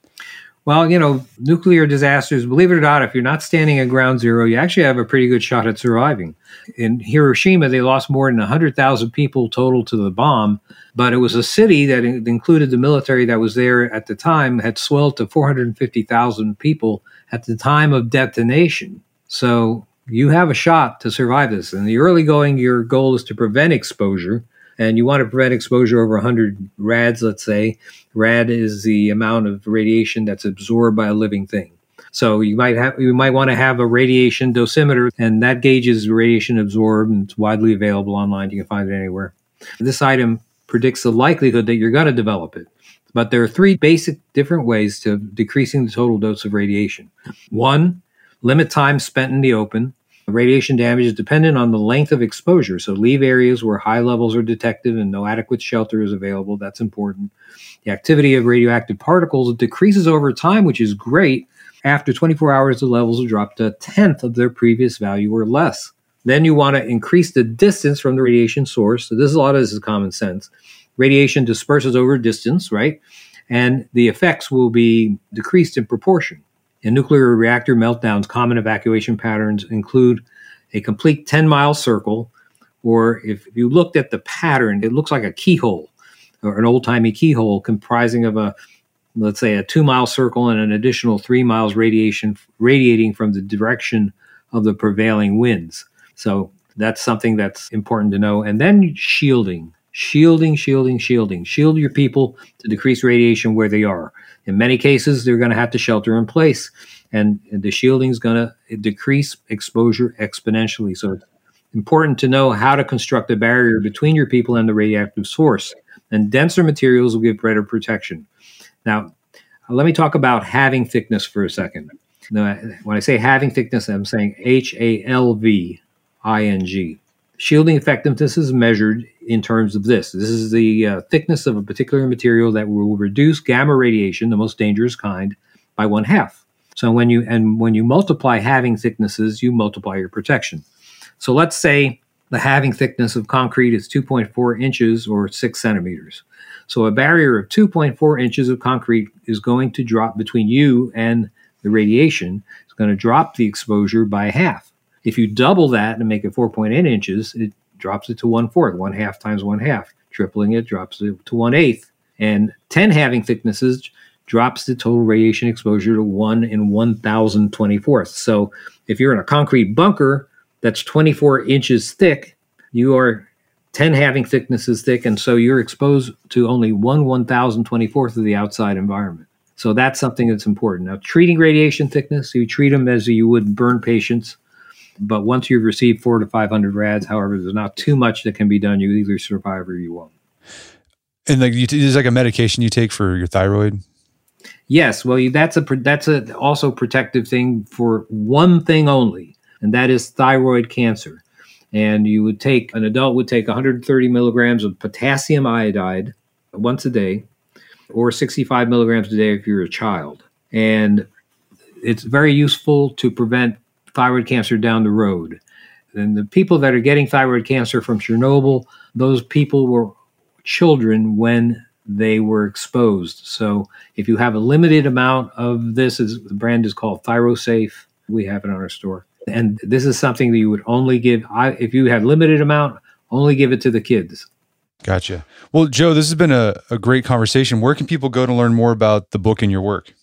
Well, you know, nuclear disasters, believe it or not, if you're not standing at ground zero, you actually have a pretty good shot at surviving. In Hiroshima, they lost more than one hundred thousand people total to the bomb, but it was a city that included the military that was there at the time, had swelled to four hundred fifty thousand people at the time of detonation. So you have a shot to survive this. In the early going, your goal is to prevent exposure. And you want to prevent exposure over one hundred rads, let's say. Rad is the amount of radiation that's absorbed by a living thing. So you might have you might want to have a radiation dosimeter, and that gauges radiation absorbed, and it's widely available online. You can find it anywhere. This item predicts the likelihood that you're going to develop it. But there are three basic different ways to decreasing the total dose of radiation. One, limit time spent in the open. Radiation damage is dependent on the length of exposure. So leave areas where high levels are detected and no adequate shelter is available. That's important. The activity of radioactive particles decreases over time, which is great. After twenty-four hours, the levels will drop to a tenth of their previous value or less. Then you want to increase the distance from the radiation source. So this is a lot of this is common sense. Radiation disperses over distance, right? And the effects will be decreased in proportion. In nuclear reactor meltdowns, common evacuation patterns include a complete ten-mile circle, or if you looked at the pattern, it looks like a keyhole, or an old-timey keyhole comprising of a, let's say, a two-mile circle and an additional three miles radiation radiating from the direction of the prevailing winds. So that's something that's important to know. And then shielding. Shielding, shielding, shielding. Shield your people to decrease radiation where they are. In many cases, they're going to have to shelter in place, and the shielding is going to decrease exposure exponentially. So it's important to know how to construct a barrier between your people and the radioactive source. And denser materials will give better protection. Now, let me talk about halving thickness for a second. Now, when I say halving thickness, I'm saying H A L V I N G. Shielding effectiveness is measured in terms of this. This is the uh, thickness of a particular material that will reduce gamma radiation, the most dangerous kind, by one half. So when you and when you multiply halving thicknesses, you multiply your protection. So let's say the halving thickness of concrete is two point four inches or six centimeters. So a barrier of two point four inches of concrete is going to drop between you and the radiation. It's going to drop the exposure by half. If you double that and make it four point eight inches, it drops it to one-fourth. One half times one half. Tripling it drops it to one-eighth. And ten halving thicknesses drops the total radiation exposure to one in one thousand twenty-fourths. So if you're in a concrete bunker that's twenty-four inches thick, you are ten halving thicknesses thick, and so you're exposed to only one one thousand twenty-fourth of the outside environment. So that's something that's important. Now, treating radiation thickness, you treat them as you would burn patients, but once you've received four to five hundred rads, however, there's not too much that can be done. You either survive or you won't. And like, you, there's like a medication you take for your thyroid? Yes, well, that's a that's a also protective thing for one thing only, and that is thyroid cancer. And you would take, an adult would take one hundred thirty milligrams of potassium iodide once a day, or sixty-five milligrams a day if you're a child. And it's very useful to prevent thyroid cancer down the road. And the people that are getting thyroid cancer from Chernobyl, those people were children when they were exposed. So if you have a limited amount of this, is the brand is called ThyroSafe. We have it on our store. And this is something that you would only give, I, if you have limited amount, only give it to the kids. Gotcha. Well, Joe, this has been a, a great conversation. Where can people go to learn more about the book and your work?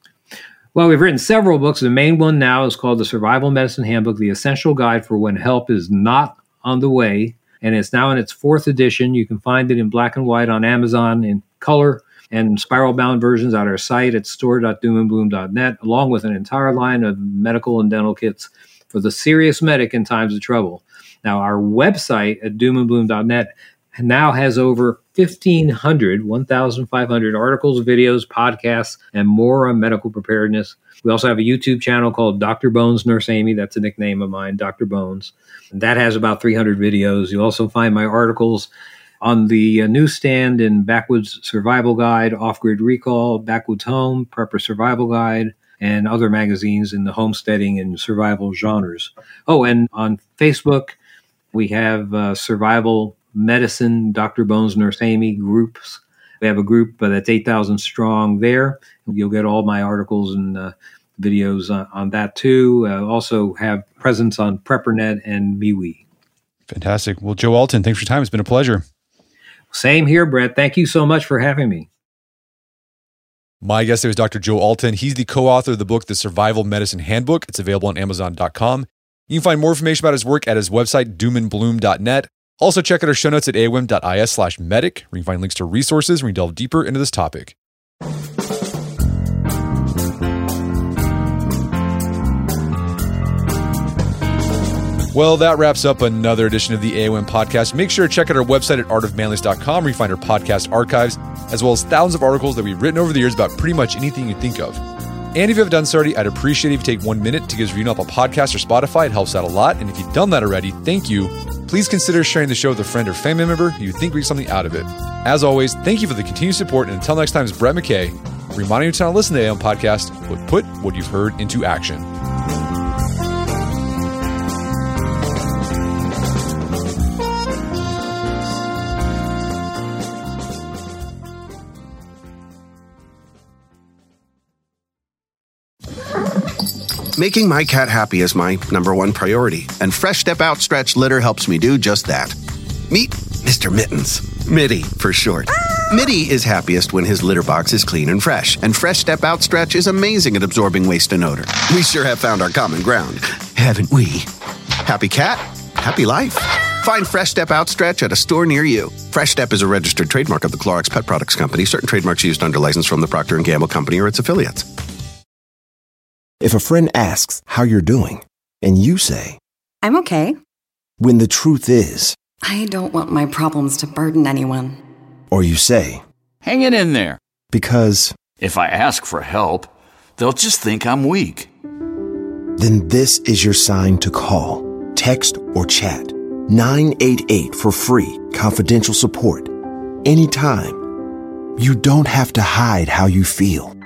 Well, we've written several books. The main one now is called The Survival Medicine Handbook, The Essential Guide for When Help is Not on the Way. And it's now in its fourth edition. You can find it in black and white on Amazon, in color, and spiral-bound versions at our site at store dot doom and bloom dot net, along with an entire line of medical and dental kits for the serious medic in times of trouble. Now, our website at doom and bloom dot net now has over fifteen hundred, fifteen hundred articles, videos, podcasts, and more on medical preparedness. We also have a YouTube channel called Doctor Bones Nurse Amy. That's a nickname of mine, Doctor Bones. And that has about three hundred videos. You'll also find my articles on the uh, newsstand in Backwoods Survival Guide, Off-Grid Recall, Backwoods Home, Prepper Survival Guide, and other magazines in the homesteading and survival genres. Oh, and on Facebook, we have uh, Survival Medicine, Doctor Bones Nurse Amy groups. We have a group uh, that's eight thousand strong there. You'll get all my articles and uh, videos on, on that too. Uh, also have presence on PrepperNet and MeWe. Fantastic. Well, Joe Alton, thanks for your time. It's been a pleasure. Same here, Brett. Thank you so much for having me. My guest today was Doctor Joe Alton. He's the co-author of the book, The Survival Medicine Handbook. It's available on amazon dot com. You can find more information about his work at his website, doom and bloom dot net. Also, check out our show notes at aom dot is slash medic, where you can find links to resources where we delve deeper into this topic. Well, that wraps up another edition of the A O M podcast. Make sure to check out our website at art of manliness dot com, where you find our podcast archives, as well as thousands of articles that we've written over the years about pretty much anything you think of. And if you haven't done so already, I'd appreciate it if you take one minute to give us a review on Apple Podcasts or Spotify. It helps out a lot. And if you've done that already, thank you. Please consider sharing the show with a friend or family member who you think would get something out of it. As always, thank you for the continued support. And until next time, it's Brett McKay, reminding you to not listen to the A O M podcast, but put what you've heard into action. Making my cat happy is my number one priority, and Fresh Step Outstretch litter helps me do just that. Meet Mister Mittens. Mitty, for short. Mitty is happiest when his litter box is clean and fresh, and Fresh Step Outstretch is amazing at absorbing waste and odor. We sure have found our common ground, haven't we? Happy cat, happy life. Find Fresh Step Outstretch at a store near you. Fresh Step is a registered trademark of the Clorox Pet Products Company. Certain trademarks used under license from the Procter and Gamble Company or its affiliates. If a friend asks how you're doing, and you say, I'm okay, when the truth is, I don't want my problems to burden anyone. Or you say, hang it in there. Because if I ask for help, they'll just think I'm weak. Then this is your sign to call, text, or chat nine eight eight for free, confidential support. Anytime. You don't have to hide how you feel.